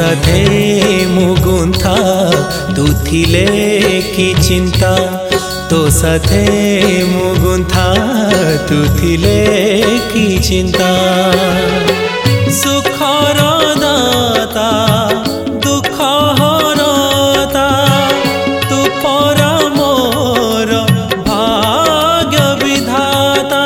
साथे मुगुंथा तू थिले की चिंता तो साथे मुगुंथा तू थिले की चिंता सुखर दाता दुख हरता तू परमोर भाग्य विधाता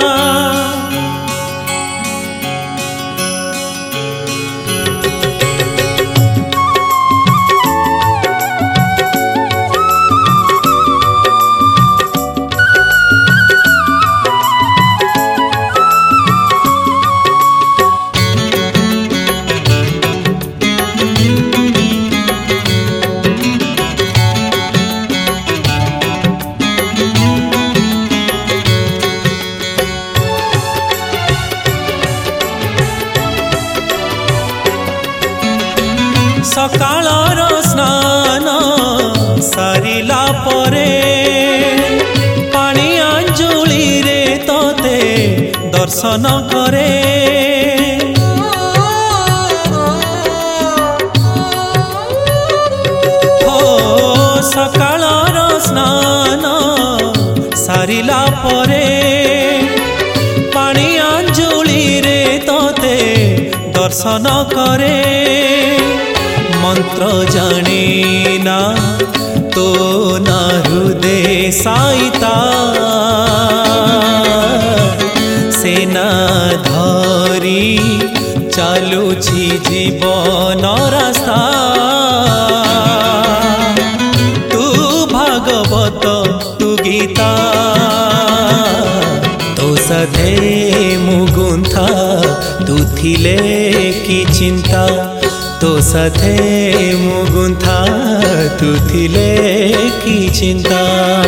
सकाळर स्नान सारिला परे पानी अंजुली रे तोते दर्शन करे हो सकाळर स्नान सारिला परे पानी अंजुली रे तोते दर्शन करे मंत्र जाने ना तो ना हृदय साईता सेना धरी चालुछि जीवन रास्ता तू भागवत तू गीता तो साथे मुगुंथा तू थिले की चिंता तो साथे मुगुंथा तू थिले की चिंता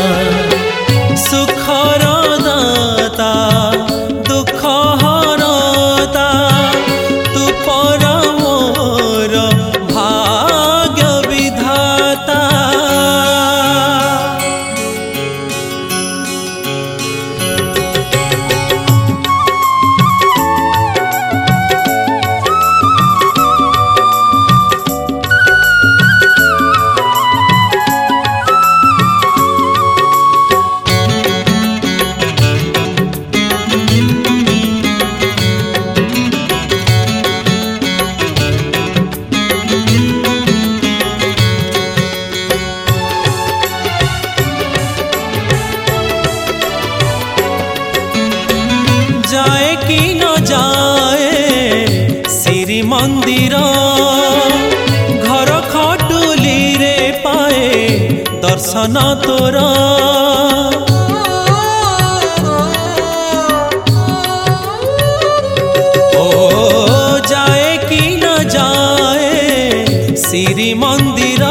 सुखर दाता दुख हरता तू परमोर भाग्य विधाता जाए कि न जाए श्री मंदिर घर खटुली रे पाए दर्शन तोर ओ जाए कि न जाए श्री मंदिर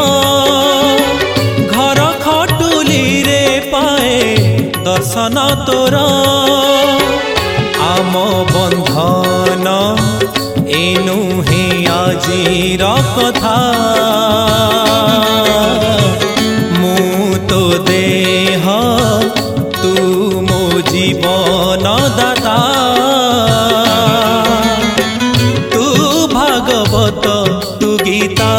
घर खटुली रे पाए दर्शन तोर आम बंधन एनु हे आजीर कथा मु तो देह तू मो जीवन दाता तू भागवत तू गीता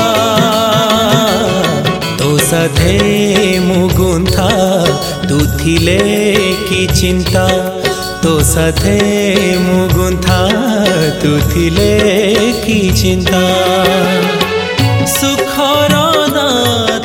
तो साथे मुगुंथा तू थिले की चिंता तो साथे मुगुंथा तू थिले की चिंता सुखर दाता